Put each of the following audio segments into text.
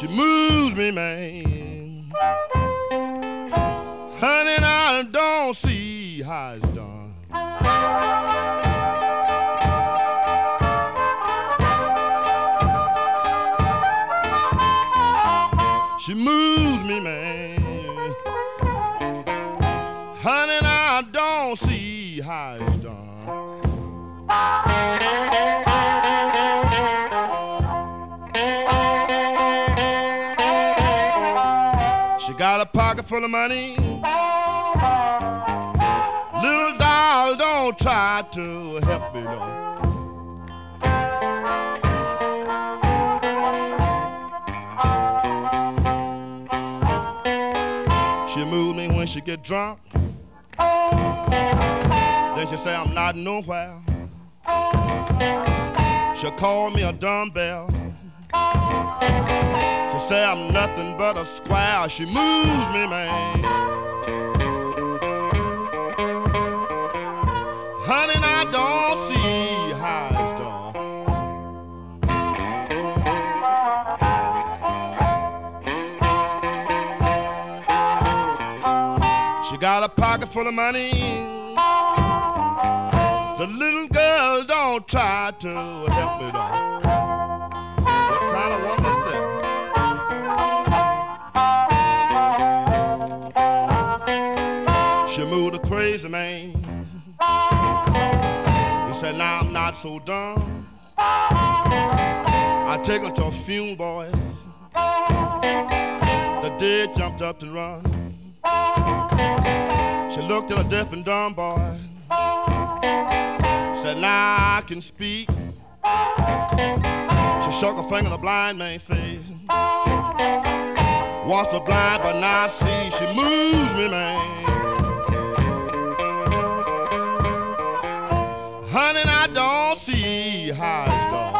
She moves me, man. Honey, I don't see how it's done. She moves me, man. Honey, I don't see how it's done. She got a pocket full of money. Little doll, don't try to help me, no. She moves me when she get drunk. Then she say I'm not nowhere. She'll call me a dumbbell. She say I'm nothing but a square. She moves me, man. Honey, I don't see how it's done. She got a pocket full of money. The little girl don't try to help me, though. What kind of woman is that? She moved a crazy man. He said, now I'm not so dumb. I take her to a funeral, boy. The dead jumped up to run. She looked at a deaf and dumb boy. Said, now I can speak. She shook her finger in the blind man's face. Once a blind, but now I see. She moves me, man. Honey, I don't see how it's done.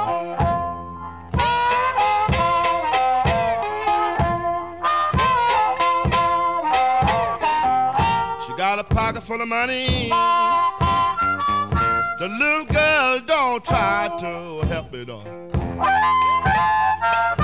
She got a pocket full of money. The little girl don't try to help me, though.